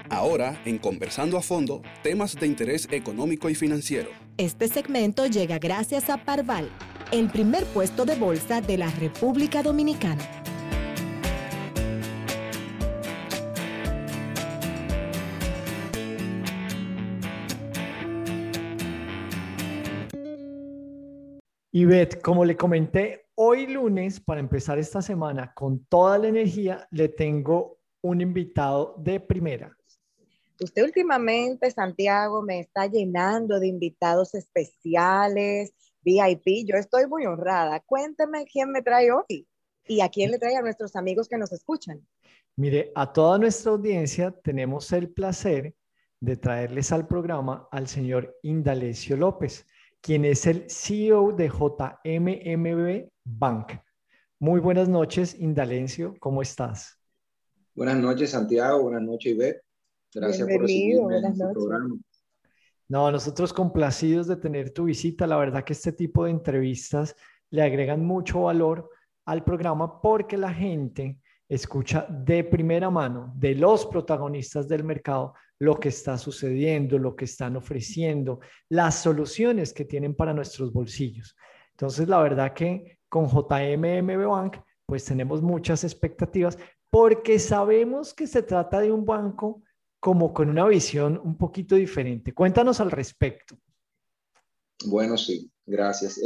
Ahora, en Conversando a Fondo, temas de interés económico y financiero. Este segmento llega gracias a Parval, el primer puesto de bolsa de la República Dominicana. Ivette, como le comenté, hoy lunes, para empezar esta semana con toda la energía, le tengo un invitado de primera. Usted últimamente, Santiago, me está llenando de invitados especiales, VIP. Yo estoy muy honrada. Cuénteme quién me trae hoy y a quién le trae a nuestros amigos que nos escuchan. Mire, a toda nuestra audiencia tenemos el placer de traerles al programa al señor Indalecio López, quien es el CEO de JMMB Bank. Muy buenas noches, Indalecio, ¿cómo estás? Buenas noches, Santiago. Buenas noches, Ivette. Gracias por recibirme en este programa. No, nosotros complacidos de tener tu visita. La verdad que este tipo de entrevistas le agregan mucho valor al programa porque la gente escucha de primera mano de los protagonistas del mercado lo que está sucediendo, lo que están ofreciendo, las soluciones que tienen para nuestros bolsillos. Entonces, la verdad que con JMMB Bank, pues tenemos muchas expectativas porque sabemos que se trata de un banco como con una visión un poquito diferente. Cuéntanos al respecto. Bueno, sí, gracias.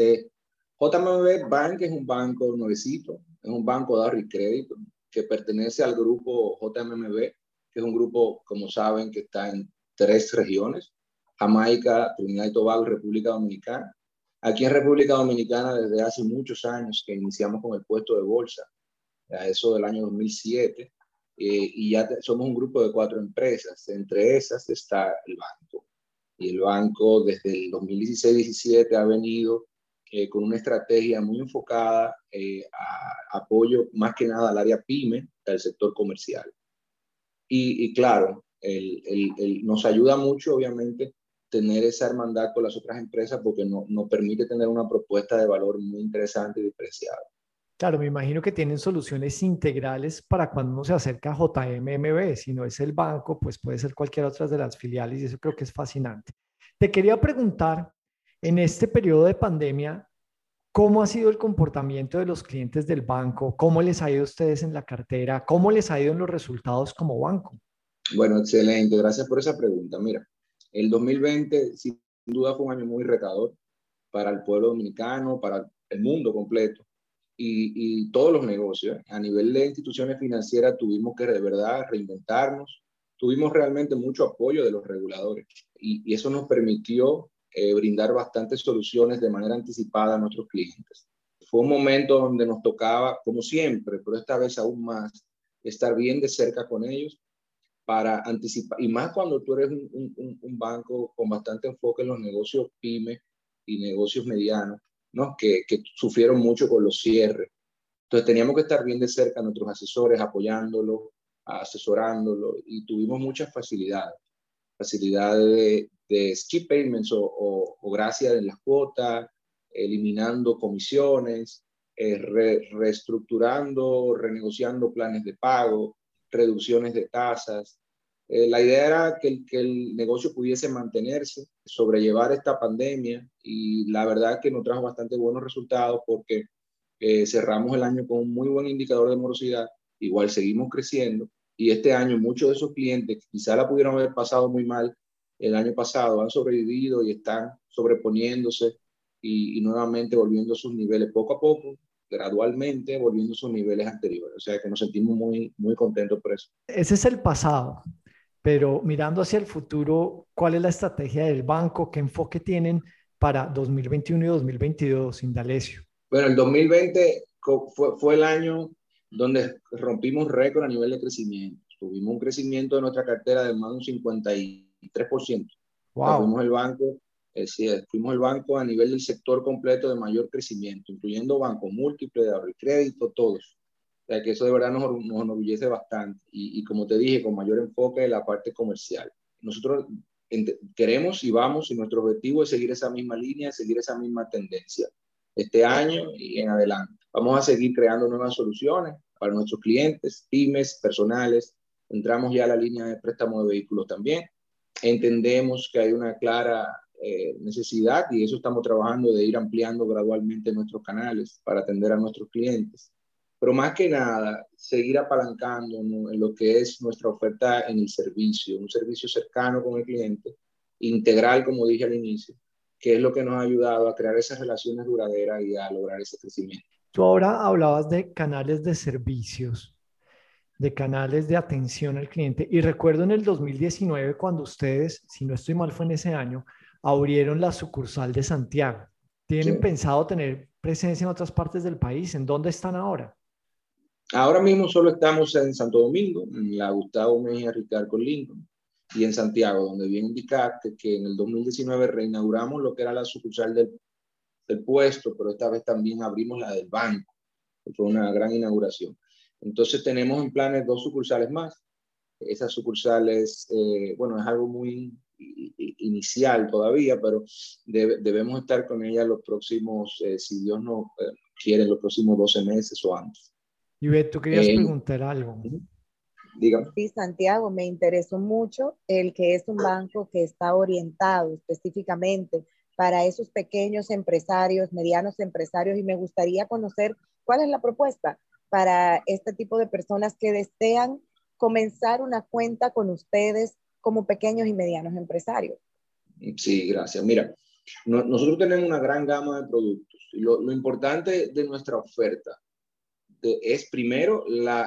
JMB Bank es un banco nuevecito, es un banco de ahorro y crédito que pertenece al grupo JMB, que es un grupo, como saben, que está en 3 regiones: Jamaica, Trinidad y Tobago y República Dominicana. Aquí en República Dominicana, desde hace muchos años que iniciamos con el puesto de bolsa, a eso del año 2007, y ya somos un grupo de 4 empresas. Entre esas está el banco. Y el banco desde el 2016-17 ha venido con una estrategia muy enfocada a apoyo más que nada al área PYME, al sector comercial. Y claro, nos ayuda mucho, obviamente, tener esa hermandad con las otras empresas porque nos permite tener una propuesta de valor muy interesante y diferenciada. Claro, me imagino que tienen soluciones integrales para cuando uno se acerca a JMMB. Si no es el banco, pues puede ser cualquier otra de las filiales y eso creo que es fascinante. Te quería preguntar, en este periodo de pandemia, ¿cómo ha sido el comportamiento de los clientes del banco? ¿Cómo les ha ido a ustedes en la cartera? ¿Cómo les ha ido en los resultados como banco? Bueno, excelente. Gracias por esa pregunta. Mira, el 2020 sin duda fue un año muy retador para el pueblo dominicano, para el mundo completo. Y todos los negocios. A nivel de instituciones financieras tuvimos que de verdad reinventarnos, tuvimos realmente mucho apoyo de los reguladores y eso nos permitió brindar bastantes soluciones de manera anticipada a nuestros clientes. Fue un momento donde nos tocaba, como siempre, pero esta vez aún más, estar bien de cerca con ellos para anticipar, y más cuando tú eres un banco con bastante enfoque en los negocios pyme y negocios medianos, ¿no? que sufrieron mucho con los cierres. Entonces teníamos que estar bien de cerca a nuestros asesores, apoyándolo, asesorándolo, y tuvimos muchas facilidades de skip payments o gracias en las cuotas, eliminando comisiones, reestructurando, renegociando planes de pago, reducciones de tasas. La idea era que el negocio pudiese mantenerse, sobrellevar esta pandemia, y la verdad que nos trajo bastante buenos resultados porque cerramos el año con un muy buen indicador de morosidad, igual seguimos creciendo, y este año muchos de esos clientes que quizá la pudieron haber pasado muy mal el año pasado han sobrevivido y están sobreponiéndose y nuevamente volviendo a sus niveles poco a poco, gradualmente volviendo a sus niveles anteriores. O sea que nos sentimos muy, muy contentos por eso. Ese es el pasado, pero mirando hacia el futuro, ¿cuál es la estrategia del banco? ¿Qué enfoque tienen para 2021 y 2022, Indalecio? Bueno, el 2020 fue el año donde rompimos récord a nivel de crecimiento. Tuvimos un crecimiento de nuestra cartera de más de un 53%. Wow. O sea, fuimos el banco a nivel del sector completo de mayor crecimiento, incluyendo bancos múltiples, de ahorro y crédito, todos. O sea, que eso de verdad nos enorgullece bastante. Y como te dije, con mayor enfoque en la parte comercial. Nosotros queremos y vamos, y nuestro objetivo es seguir esa misma línea, seguir esa misma tendencia este año y en adelante. Vamos a seguir creando nuevas soluciones para nuestros clientes, pymes, personales, Entramos ya a la línea de préstamo de vehículos también. Entendemos que hay una clara necesidad, y eso estamos trabajando, de ir ampliando gradualmente nuestros canales para atender a nuestros clientes. Pero más que nada, seguir apalancando, ¿no?, en lo que es nuestra oferta en el servicio, un servicio cercano con el cliente, integral, como dije al inicio, que es lo que nos ha ayudado a crear esas relaciones duraderas y a lograr ese crecimiento. Tú ahora hablabas de canales de servicios, de canales de atención al cliente. Y recuerdo en el 2019 cuando ustedes, si no estoy mal, fue en ese año, abrieron la sucursal de Santiago. ¿Tienen Sí. pensado tener presencia en otras partes del país? ¿En dónde están ahora? Ahora mismo solo estamos en Santo Domingo, en la Gustavo Mejía Ricard con Lincoln, y en Santiago, donde bien indicaste que en el 2019 reinauguramos lo que era la sucursal del puesto, pero esta vez también abrimos la del banco, que fue una gran inauguración. Entonces tenemos en planes 2 sucursales más. Esas sucursales, bueno, es algo muy inicial todavía, pero debemos estar con ellas los próximos, si Dios nos quiere, los próximos 12 meses o antes. Ivette, tú querías preguntar algo. Dígame. Sí, Santiago, me interesó mucho el que es un banco que está orientado específicamente para esos pequeños empresarios, medianos empresarios, y me gustaría conocer cuál es la propuesta para este tipo de personas que desean comenzar una cuenta con ustedes como pequeños y medianos empresarios. Sí, gracias. Mira, nosotros tenemos una gran gama de productos, y lo importante de nuestra oferta es primero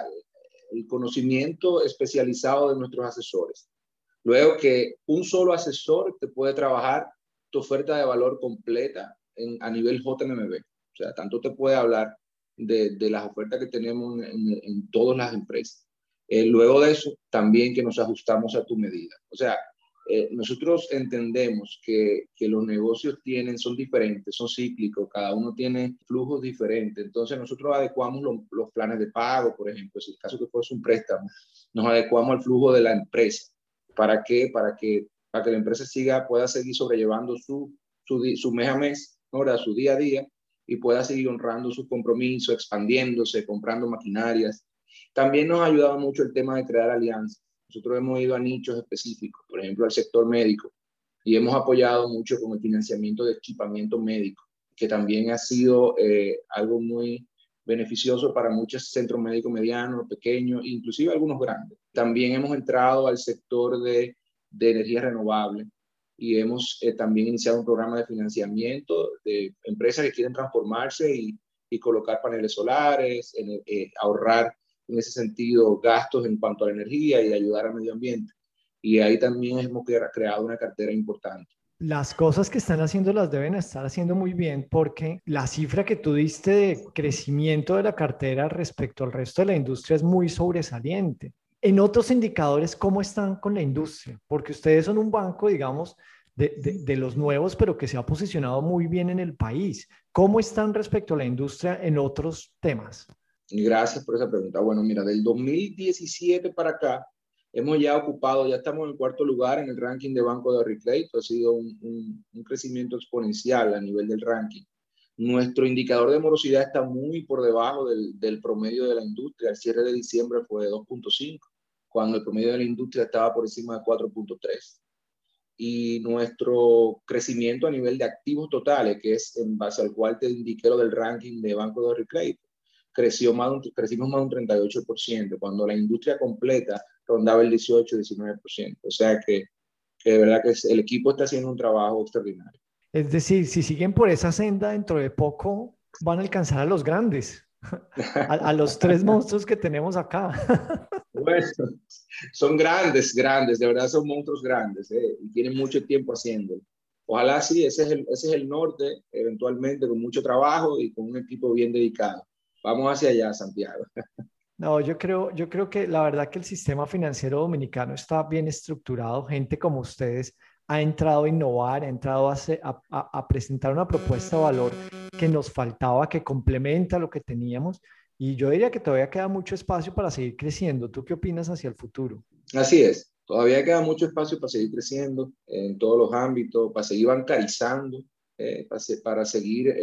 el conocimiento especializado de nuestros asesores. Luego, que un solo asesor te puede trabajar tu oferta de valor completa a nivel JMB. O sea, tanto te puede hablar de las ofertas que tenemos en todas las empresas. Luego de eso, también que nos ajustamos a tu medida. O sea, nosotros entendemos que los negocios son diferentes, son cíclicos, cada uno tiene flujos diferentes. Entonces nosotros adecuamos los planes de pago, por ejemplo, si el caso que fuese un préstamo, nos adecuamos al flujo de la empresa. ¿Para qué? Para que la empresa pueda seguir sobrellevando su mes a mes, ¿no?, su día a día, y pueda seguir honrando sus compromisos, expandiéndose, comprando maquinarias. También nos ha ayudado mucho el tema de crear alianzas. Nosotros hemos ido a nichos específicos, por ejemplo, al sector médico, y hemos apoyado mucho con el financiamiento de equipamiento médico, que también ha sido algo muy beneficioso para muchos centros médicos medianos, pequeños, inclusive algunos grandes. También hemos entrado al sector de energía renovable, y hemos también iniciado un programa de financiamiento de empresas que quieren transformarse y colocar paneles solares, ahorrar en ese sentido gastos en cuanto a la energía y ayudar al medio ambiente. Y ahí también hemos creado una cartera importante. Las cosas que están haciendo las deben estar haciendo muy bien, porque la cifra que tú diste de crecimiento de la cartera respecto al resto de la industria es muy sobresaliente. En otros indicadores, ¿cómo están con la industria? Porque ustedes son un banco, digamos, de los nuevos, pero que se ha posicionado muy bien en el país. ¿Cómo están respecto a la industria en otros temas? Gracias por esa pregunta. Bueno, mira, del 2017 para acá, hemos ya estamos en el 4º lugar en el ranking de Banco de Crédito. Ha sido un crecimiento exponencial a nivel del ranking. Nuestro indicador de morosidad está muy por debajo del promedio de la industria. El cierre de diciembre fue de 2.5, cuando el promedio de la industria estaba por encima de 4.3. Y nuestro crecimiento a nivel de activos totales, que es en base al cual te indiqué lo del ranking de Banco de Crédito, crecimos más de un 38%, cuando la industria completa rondaba el 18-19%. O sea que de verdad que el equipo está haciendo un trabajo extraordinario. Es decir, si siguen por esa senda, dentro de poco van a alcanzar a los grandes, a los 3 monstruos que tenemos acá. Bueno, son grandes, de verdad son monstruos grandes, y tienen mucho tiempo haciéndolo. Ojalá sí, ese es el norte, eventualmente con mucho trabajo y con un equipo bien dedicado. Vamos hacia allá, Santiago. No, yo creo que la verdad que el sistema financiero dominicano está bien estructurado. Gente como ustedes ha entrado a innovar, ha entrado a presentar una propuesta de valor que nos faltaba, que complementa lo que teníamos. Y yo diría que todavía queda mucho espacio para seguir creciendo. ¿Tú qué opinas hacia el futuro? Así es. Todavía queda mucho espacio para seguir creciendo en todos los ámbitos, para seguir bancarizando, para seguir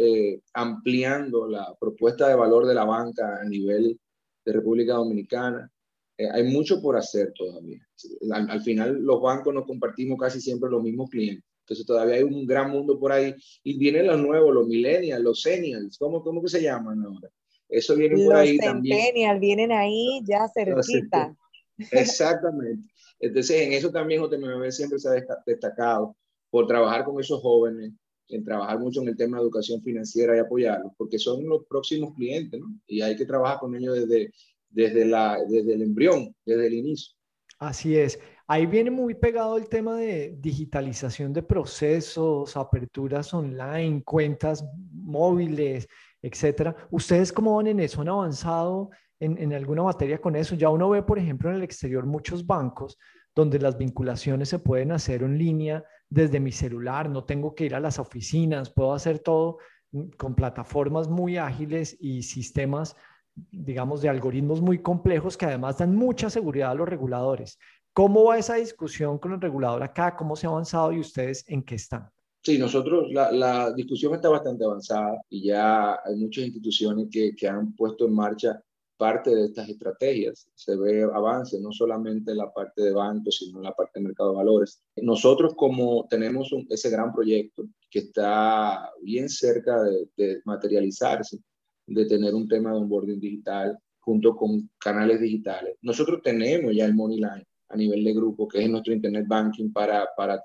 ampliando la propuesta de valor de la banca a nivel de República Dominicana. Hay mucho por hacer todavía. Al final los bancos nos compartimos casi siempre los mismos clientes. Entonces todavía hay un gran mundo por ahí. Y vienen los nuevos, los millennials, los seniors, ¿cómo que se llaman ahora? Eso viene por ahí también. Los centennials vienen ahí ya cerquita. Exactamente. Entonces en eso también JMB siempre se ha destacado por trabajar con esos jóvenes, en trabajar mucho en el tema de educación financiera y apoyarlos, porque son los próximos clientes, ¿no? Y hay que trabajar con ellos desde el embrión, desde el inicio. Así es. Ahí viene muy pegado el tema de digitalización de procesos, aperturas online, cuentas móviles, etcétera. ¿Ustedes cómo van en eso? ¿Han avanzado en alguna materia con eso? Ya uno ve, por ejemplo, en el exterior muchos bancos donde las vinculaciones se pueden hacer en línea desde mi celular, no tengo que ir a las oficinas, puedo hacer todo con plataformas muy ágiles y sistemas, digamos, de algoritmos muy complejos que además dan mucha seguridad a los reguladores. ¿Cómo va esa discusión con el regulador acá? ¿Cómo se ha avanzado y ustedes en qué están? Sí, nosotros, la discusión está bastante avanzada y ya hay muchas instituciones que han puesto en marcha parte de estas estrategias. Se ve avance no solamente en la parte de bancos, sino en la parte de mercado de valores. Nosotros, como tenemos ese gran proyecto que está bien cerca de materializarse, de tener un tema de onboarding digital junto con canales digitales, nosotros tenemos ya el MoneyLine a nivel de grupo, que es nuestro Internet Banking para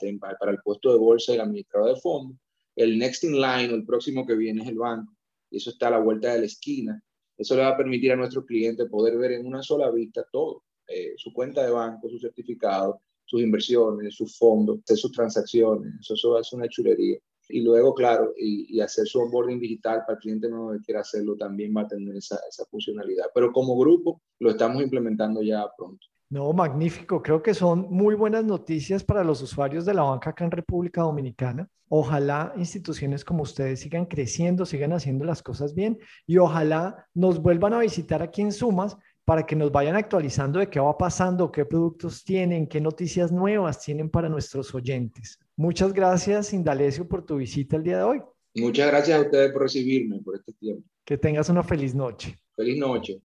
el puesto de bolsa y el administrador de fondos. El next in line, o el próximo que viene, es el banco. Y eso está a la vuelta de la esquina. Eso le va a permitir a nuestros clientes poder ver en una sola vista todo. Su cuenta de banco, su certificado, sus inversiones, sus fondos, sus transacciones. Eso es una chulería. Y luego, claro, y hacer su onboarding digital para el cliente nuevo que quiera hacerlo también va a tener esa funcionalidad. Pero como grupo lo estamos implementando ya pronto. No, magnífico. Creo que son muy buenas noticias para los usuarios de la banca acá en República Dominicana. Ojalá instituciones como ustedes sigan creciendo, sigan haciendo las cosas bien y ojalá nos vuelvan a visitar aquí en Sumas para que nos vayan actualizando de qué va pasando, qué productos tienen, qué noticias nuevas tienen para nuestros oyentes. Muchas gracias, Indalecio, por tu visita el día de hoy. Muchas gracias a ustedes por recibirme por este tiempo. Que tengas una feliz noche. Feliz noche.